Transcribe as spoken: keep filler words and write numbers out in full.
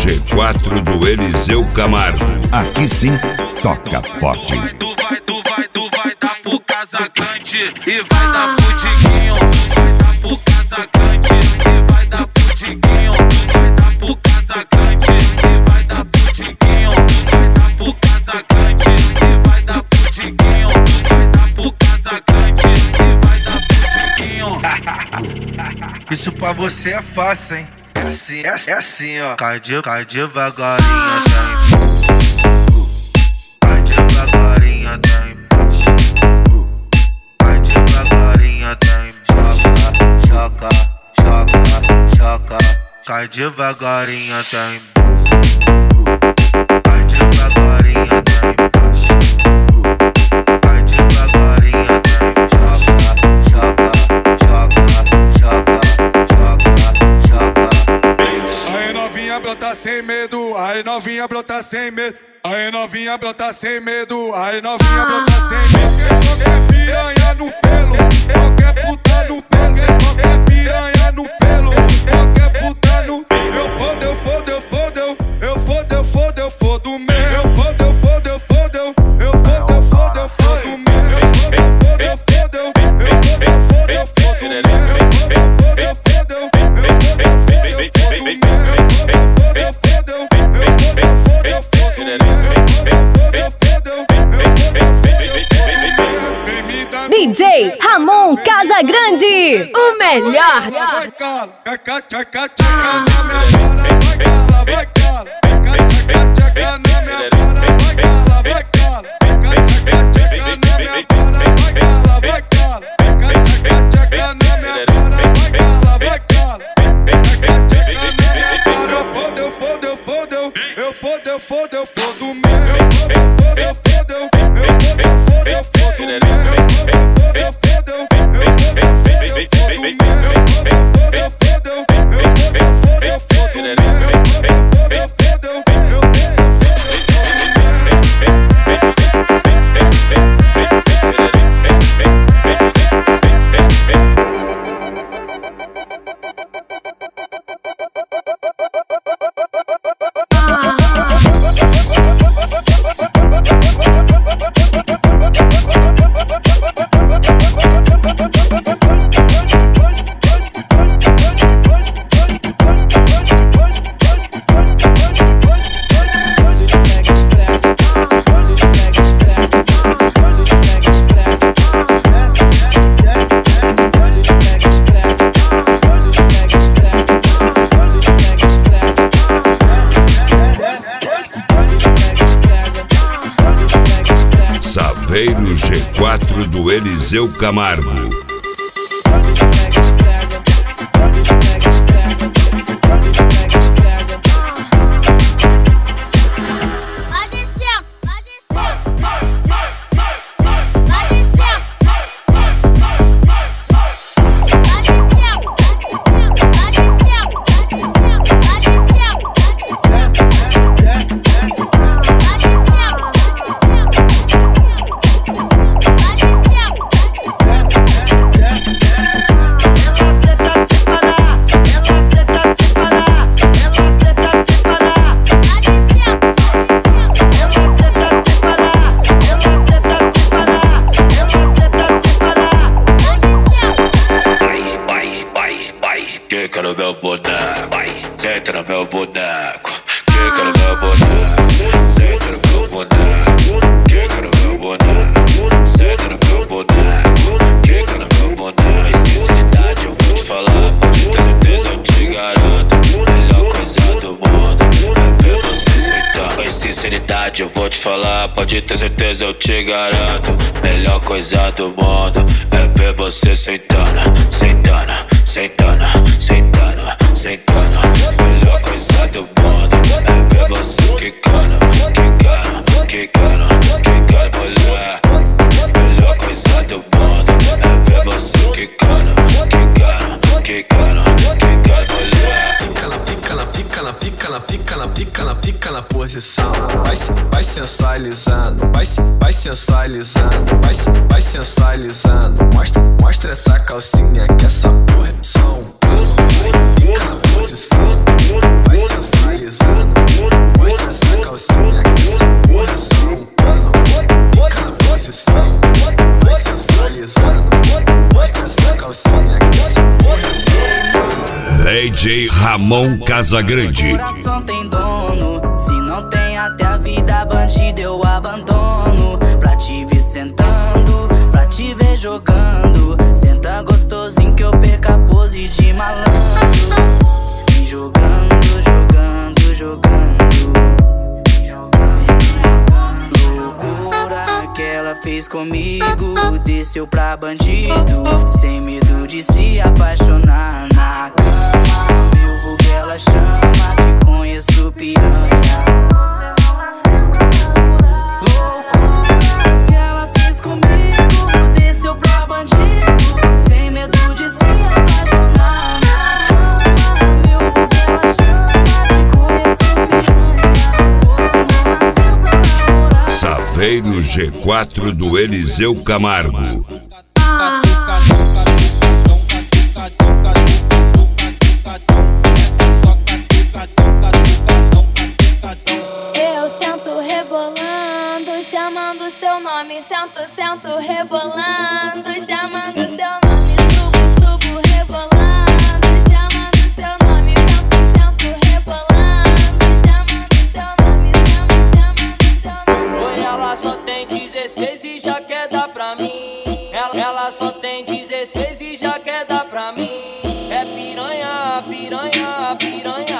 G quatro do Eliseu Camargo. Aqui sim, toca forte. Tu vai, tu vai, tu vai dar pro Casagrande e vai dar pro Diguinho. Tu vai dar pro Casagrande e vai dar pro Diguinho. Tu vai dar pro Casagrande e vai dar pro Diguinho. Tu vai dar pro Casagrande e vai dar pro Diguinho. Tu vai dar pro Casagrande e vai dar pro Diguinho. Isso pra você é fácil, hein? É assim, é, é assim, ó. Cai de, cai devagarinho, tá em Cai devagarinho, tá em Cai devagarinho, tá em Joga, joga, joga, joga. Cai devagarinho, tá em Cai devagarinho, tá em Cai devagarinho, tá em Joga, joga, joga, joga, joga, joga. Aí novinha brota sem medo, aí novinha brota sem medo. Aí novinha brota sem medo, aí novinha brota sem medo. Qualquer piranha no pelo, qualquer puta no pelo, qualquer piranha no pelo, qualquer puta no pelo. Eu fodo, eu fodo, eu fodo, eu fodo, eu fodo, eu fodo mesmo. Eu fodo, eu fodo, eu fodo, eu fodo, eu fodo, eu fodo mesmo. Eu fodo, eu fodo, eu fodo, eu fodo, eu fodo, eu fodo mesmo. Eu fodo, eu fodo, eu fodo, eu fodo, eu fodo, eu fodo mesmo. Eu fodo, eu fodo, eu fodo, eu fodo, eu fodo mesmo. D J Ramon Casagrande, o melhor. Vai cala, vai cala, vai cala, na minha cara, vai cala, vai cala, vai cala, na minha cara, vai cala, vai cala, vai cala, na minha cara, vai cala, vai cala, vai cala, na minha cara, vai cala, vai cala, eu fodo, eu fodo, eu fodo, eu fodo, eu fodo, eu fodo mesmo. Eu fodo, eu fodo, eu fodo, eu fodo, eu fodo, eu fodo mesmo. Eu fodo, eu fodo, eu fodo, eu fodo, eu fodo mesmo. Eu fodo, eu fodo, eu fodo, eu fodo, eu fodo, eu fodo mesmo. Eu fodo, eu fodo, eu fodo, eu fodo, eu Saveiro G quatro do Eliseu Camargo. Quica no meu boneco, senta no meu boneco. Quica no meu boneco, senta no meu boneco. Quica no meu boneco, senta no meu boneco. Quica no meu boneco. Em sinceridade eu vou te falar, pode ter certeza eu te garanto. Melhor coisa do mundo é ver você sentando. Em sinceridade eu vou te falar, pode ter certeza eu te garanto. Melhor coisa do mundo é ver você sentando, sentando, sentando, sentando, sentando. Melhor coisa do mundo é ver você quicando, quicando, quicando, quicando, mulher. Melhor coisa do mundo é ver você quicando, quicando, quicando, quicando, mulher. Pica na pica na pica na pica na pica na pica na pica na posição. Vai, vai sensualizando, vai, vai sensualizando, vai, vai sensualizando. Mostra, mostra essa calcinha que essa porra é só um pulo. Fica na posição, vai sensualizando. D J Ramon Casagrande. Coração tem dono, se não tem até a vida bandida eu abandono. Pra te ver sentando, pra te ver jogando. Senta gostosinho que eu perco a pose de malandro. Vem jogando, jogando, jogando. Loucura que ela fez comigo, desceu pra bandido, sem medo de se apaixonar na cama. Meu vulgo ela chama, te conheço piranha. Loucuras que ela fez comigo, desceu pra bandido, sem medo de se apaixonar na cama. Meu vulgo ela chama, te conheço piranha. Você não nasceu pra namorar. Saveiro G quatro do Eliseu Camargo. Eu sento rebolando, chamando seu nome. Sento, sento rebolando, chamando seu nome. Subo, subo rebolando, chamando seu nome. Sento, sento rebolando, chamando seu nome. Chamando, chamando seu nome. Oi, ela só tem dezesseis e já quer dar pra mim. Ela, ela só tem dezesseis e já quer dar pra mim. É piranha, piranha, piranha.